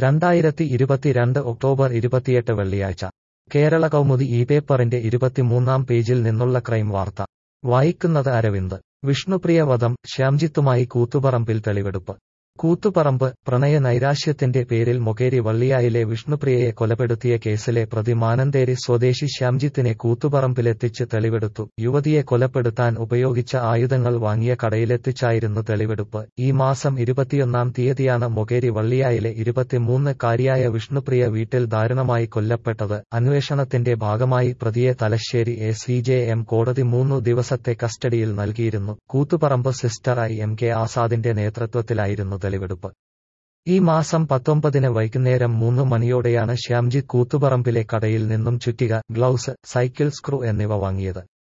2022 October 28 വെള്ളിയാഴ്ച കേരള കൗമുദി ഈ പേപ്പറിന്റെ 23-ാം പേജിൽ നിന്നുള്ള ക്രൈം വാർത്ത വായിക്കുന്നത് അരവിന്ദ്. വിഷ്ണുപ്രിയ വധം, ശ്യാംജിത്തുമായി കൂത്തുപറമ്പിൽ തെളിവെടുപ്പ്. കൂത്തുപറമ്പ് പ്രണയ നൈരാശ്യത്തിന്റെ പേരിൽ മൊകേരി വള്ളിയായിലെ വിഷ്ണുപ്രിയയെ കൊലപ്പെടുത്തിയ കേസിലെ പ്രതി മാനന്തേരി സ്വദേശി ശ്യാംജിത്തിനെ കൂത്തുപറമ്പിലെത്തിച്ച് തെളിവെടുത്തു. യുവതിയെ കൊലപ്പെടുത്താൻ ഉപയോഗിച്ച ആയുധങ്ങൾ വാങ്ങിയ കടയിലെത്തിച്ചായിരുന്നു തെളിവെടുപ്പ്. ഈ മാസം 21-ാം തീയതിയാണ് മൊകേരി വള്ളിയായിലെ 23-കാരിയായ വിഷ്ണുപ്രിയ വീട്ടിൽ ദാരുണമായി കൊല്ലപ്പെട്ടത്. അന്വേഷണത്തിന്റെ ഭാഗമായി പ്രതിയെ തലശ്ശേരി ACJM കോടതി 3 ദിവസത്തെ കസ്റ്റഡിയിൽ നൽകിയിരുന്നു. കൂത്തുപറമ്പ് സിസ്റ്റർ IMK ആസാദിന്റെ നേതൃത്വത്തിലായിരുന്നു തെളിവെടുപ്പ്. ഈ മാസം 19-ന് വൈകുന്നേരം 3 മണിയോടെയാണ് ശ്യാംജിത്ത് കൂത്തുപറമ്പിലെ കടയിൽ നിന്നും ചുറ്റിക, ഗ്ലൗസ്, സൈക്കിൾ സ്ക്രൂ എന്നിവ വാങ്ങിയത്.